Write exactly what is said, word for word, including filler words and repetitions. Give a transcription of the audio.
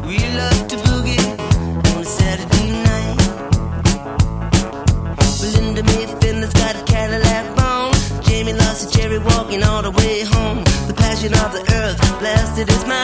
We love to boogie on a Saturday night. Linda May Finland's got a Cadillac bone. Jamie lost a cherry walking all the way home. The passion of the earth blasted his mind.